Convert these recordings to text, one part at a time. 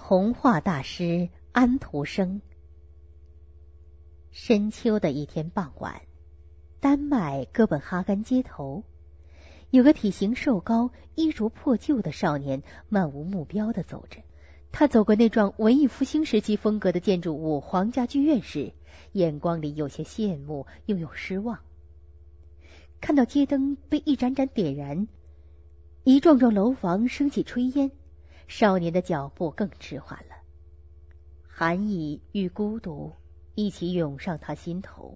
童话大师安徒生。深秋的一天傍晚，丹麦哥本哈根街头，有个体型瘦高、衣着破旧的少年漫无目标地走着。他走过那幢文艺复兴时期风格的建筑物皇家剧院时，眼光里有些羡慕又有失望。看到街灯被一盏盏点燃，一幢幢楼房升起炊烟，少年的脚步更迟缓了。寒意与孤独一起涌上他心头。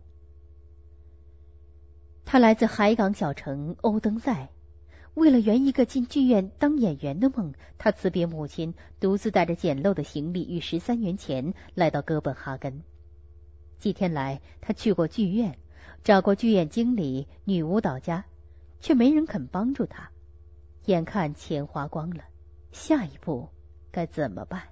他来自海港小城欧登塞，为了圆一个进剧院当演员的梦，他辞别母亲，独自带着简陋的行李与13元钱来到哥本哈根。几天来，他去过剧院，找过剧院经理、女舞蹈家，却没人肯帮助他。眼看钱花光了，下一步该怎么办？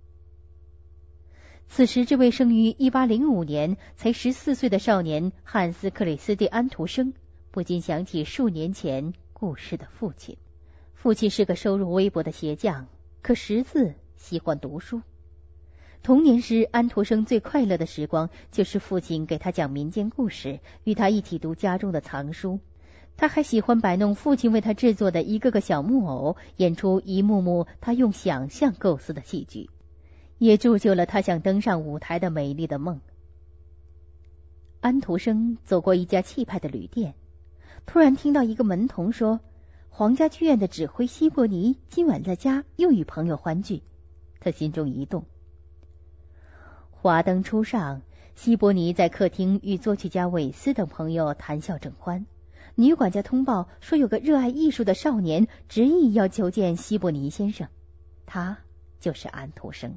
此时，这位生于1805年才14岁的少年汉斯·克里斯蒂安徒生不禁想起数年前故世的父亲。父亲是个收入微薄的鞋匠，可识字，喜欢读书。童年时，安徒生最快乐的时光就是父亲给他讲民间故事，与他一起读家中的藏书。他还喜欢摆弄父亲为他制作的一个个小木偶，演出一幕幕他用想象构思的戏剧，也铸就了他想登上舞台的美丽的梦。安徒生走过一家气派的旅店，突然听到一个门童说，皇家剧院的指挥希伯尼今晚在家又与朋友欢聚。他心中一动。华灯初上，希伯尼在客厅与作曲家韦斯等朋友谈笑正欢。女管家通报说，有个热爱艺术的少年执意要求见希伯尼先生，他就是安徒生。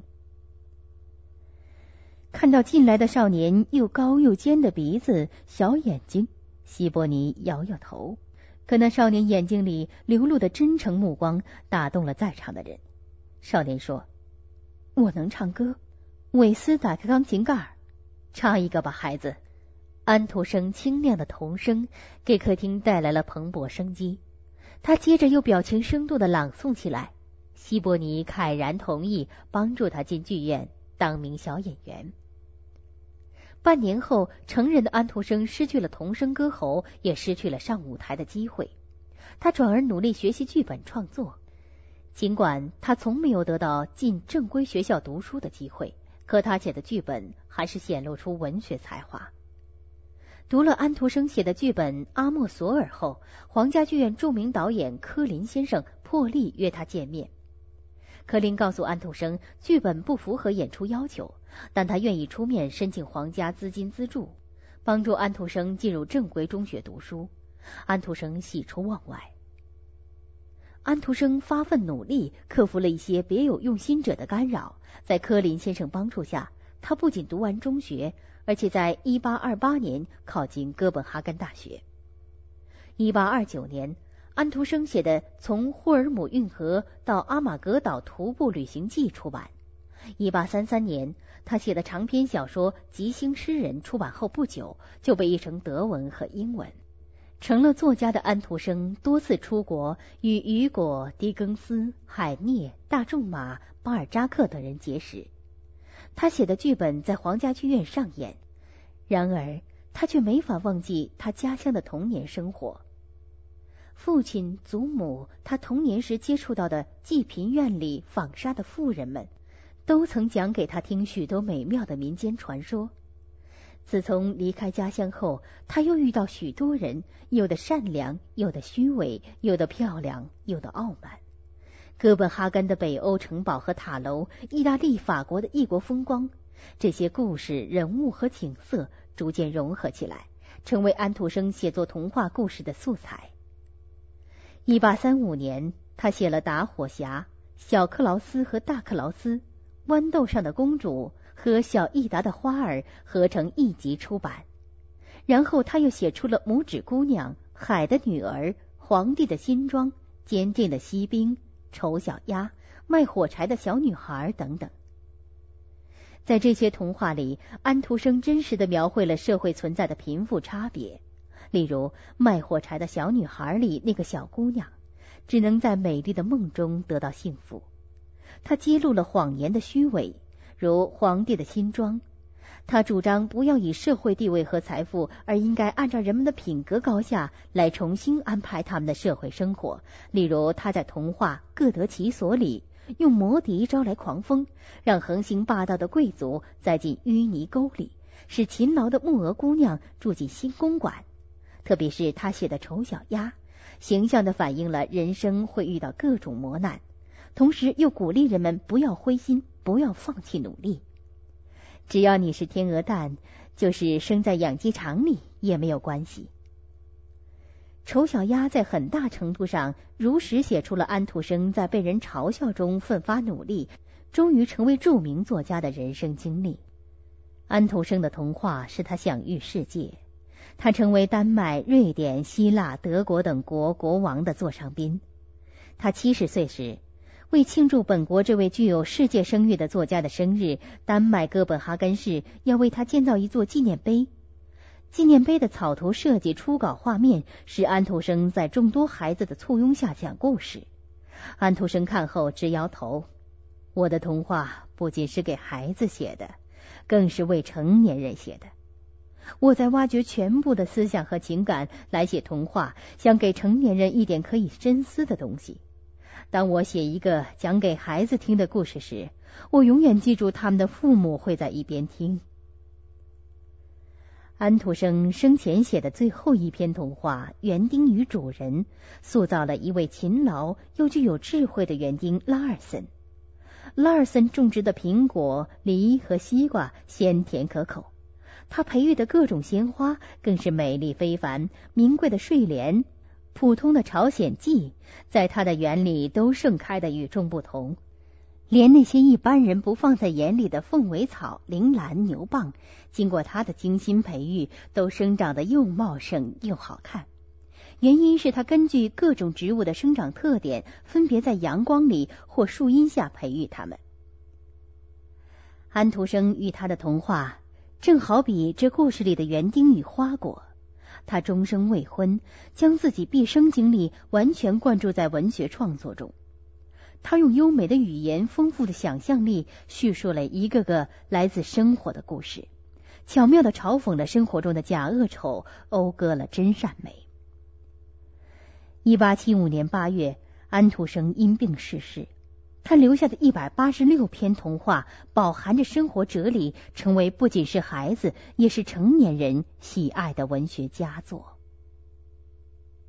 看到进来的少年又高又尖的鼻子、小眼睛，希伯尼摇摇头，可那少年眼睛里流露的真诚目光打动了在场的人。少年说，我能唱歌。韦斯打开钢琴盖，唱一个吧，孩子。安徒生清亮的童声给客厅带来了蓬勃生机，他接着又表情生动地朗诵起来。希伯尼慨然同意，帮助他进剧院当名小演员。半年后，成人的安徒生失去了童声歌喉，也失去了上舞台的机会。他转而努力学习剧本创作，尽管他从没有得到进正规学校读书的机会，可他写的剧本还是显露出文学才华。读了安徒生写的剧本《阿莫索尔》后，皇家剧院著名导演柯林先生破例约他见面。柯林告诉安徒生，剧本不符合演出要求，但他愿意出面申请皇家资金资助，帮助安徒生进入正规中学读书。安徒生喜出望外。安徒生发奋努力，克服了一些别有用心者的干扰，在柯林先生帮助下，他不仅读完中学，而且在1828年考进哥本哈根大学。1829年，安徒生写的《从霍尔姆运河到阿马格岛徒步旅行记》出版。1833年，他写的长篇小说《吉星诗人》出版后不久，就被译成德文和英文。成了作家的安徒生多次出国，与雨果、狄更斯、海涅、大仲马、巴尔扎克等人结识。他写的剧本在皇家剧院上演，然而他却没法忘记他家乡的童年生活。父亲、祖母，他童年时接触到的济贫院里纺纱的妇人们，都曾讲给他听许多美妙的民间传说。自从离开家乡后，他又遇到许多人，有的善良，有的虚伪，有的漂亮，有的傲慢。哥本哈根的北欧城堡和塔楼，意大利、法国的异国风光，这些故事、人物和景色逐渐融合起来，成为安徒生写作童话故事的素材。1835年，他写了《打火匣》、小克劳斯和大克劳斯、豌豆上的公主和小益达的花儿合成一集出版。然后他又写出了拇指姑娘、海的女儿、皇帝的新装、坚定的锡兵、丑小鸭、卖火柴的小女孩等等。在这些童话里，安徒生真实地描绘了社会存在的贫富差别。例如，卖火柴的小女孩里那个小姑娘，只能在美丽的梦中得到幸福。 他揭露了谎言的虚伪，如皇帝的新装。他主张不要以社会地位和财富，而应该按照人们的品格高下来重新安排他们的社会生活。例如他在童话《各得其所》里用魔笛招来狂风，让横行霸道的贵族栽进淤泥沟里，使勤劳的木鹅姑娘住进新公馆。特别是他写的《丑小鸭》，形象地反映了人生会遇到各种磨难，同时又鼓励人们不要灰心，不要放弃努力。只要你是天鹅蛋，就是生在养鸡场里也没有关系。丑小鸭在很大程度上如实写出了安徒生在被人嘲笑中奋发努力，终于成为著名作家的人生经历。安徒生的童话使他享誉世界，他成为丹麦、瑞典、希腊、德国等国国王的座上宾。他70岁时，为庆祝本国这位具有世界声誉的作家的生日，丹麦哥本哈根市要为他建造一座纪念碑。纪念碑的草图设计、初稿画面是安徒生在众多孩子的簇拥下讲故事。安徒生看后直摇头，我的童话不仅是给孩子写的，更是为成年人写的。我在挖掘全部的思想和情感来写童话，想给成年人一点可以深思的东西。当我写一个讲给孩子听的故事时，我永远记住他们的父母会在一边听。安徒生生前写的最后一篇童话《园丁与主人》，塑造了一位勤劳又具有智慧的园丁拉尔森。拉尔森种植的苹果、梨和西瓜鲜甜可口，他培育的各种鲜花更是美丽非凡，名贵的睡莲、普通的朝鲜蓟，在他的园里都盛开的与众不同。连那些一般人不放在眼里的凤尾草、铃兰、牛蒡，经过他的精心培育，都生长得又茂盛又好看。原因是他根据各种植物的生长特点，分别在阳光里或树荫下培育它们。安徒生与他的童话正好比这故事里的园丁与花果，他终生未婚，将自己毕生精力完全灌注在文学创作中。他用优美的语言、丰富的想象力叙述了一个个来自生活的故事，巧妙地嘲讽了生活中的假恶丑，讴歌了真善美。1875年8月，安徒生因病逝世，他留下的186篇童话饱含着生活哲理，成为不仅是孩子，也是成年人喜爱的文学佳作。